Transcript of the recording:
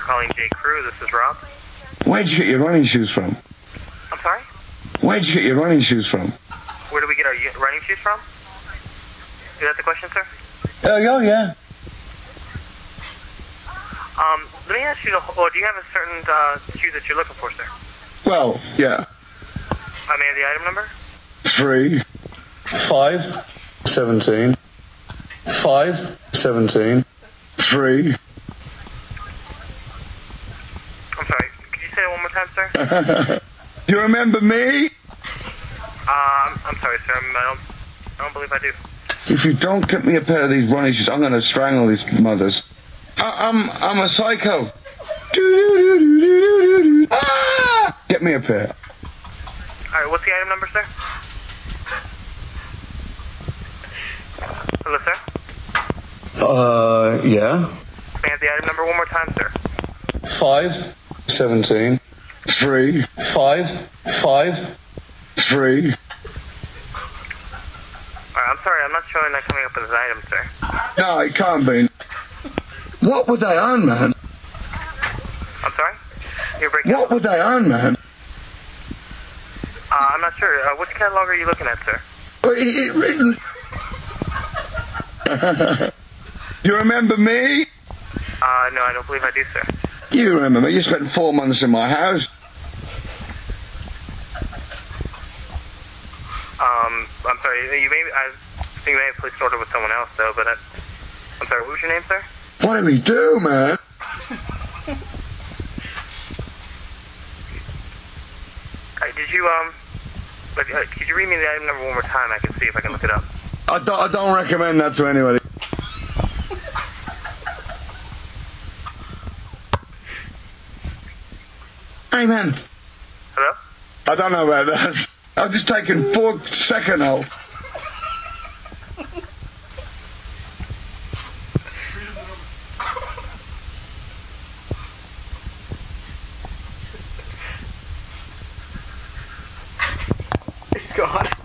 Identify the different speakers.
Speaker 1: calling J. Crew. This is Rob.
Speaker 2: Where'd you get your running shoes from?
Speaker 1: I'm sorry?
Speaker 2: Where'd you get your running shoes from?
Speaker 1: Where do we get our running shoes from? Is that the question, sir?
Speaker 2: Oh, yeah.
Speaker 1: Let me ask you, do you have a certain shoe that you're looking for, sir?
Speaker 2: Well, yeah.
Speaker 1: May I have the item number?
Speaker 2: 3, 5, 17, 5, 17, 3.
Speaker 1: I'm sorry, could you say that one more time, sir?
Speaker 2: Do you remember me?
Speaker 1: I'm sorry, sir, I don't believe I do.
Speaker 2: If you don't get me a pair of these running shoes, I'm going to strangle these mothers. I'm a psycho. Ah! Get me a pair.
Speaker 1: Alright, what's the item number, sir? Hello, sir?
Speaker 2: Yeah.
Speaker 1: May I have the item number one more time, sir?
Speaker 2: 5, 17, 3, 5, 5, 3.
Speaker 1: Alright, I'm sorry, I'm not showing that coming up as an item, sir.
Speaker 2: No, it can't be. What would they own, man?
Speaker 1: I'm sorry? You're breaking
Speaker 2: What
Speaker 1: up.
Speaker 2: would they own, man?
Speaker 1: I'm not sure. Which catalog are you looking at, sir?
Speaker 2: Do you remember me?
Speaker 1: No, I don't believe I do, sir.
Speaker 2: You remember me. You spent 4 months in my house.
Speaker 1: I'm sorry, I think you may have placed an order with someone else, though, but I'm sorry, what was your name, sir?
Speaker 2: What did we do, man?
Speaker 1: Did you, could you read me the item number one more time? I can see if I can look it up.
Speaker 2: I don't recommend that to anybody. Hey, man.
Speaker 1: Hello?
Speaker 2: I don't know about that. I've just taken 4 seconds off.
Speaker 1: God.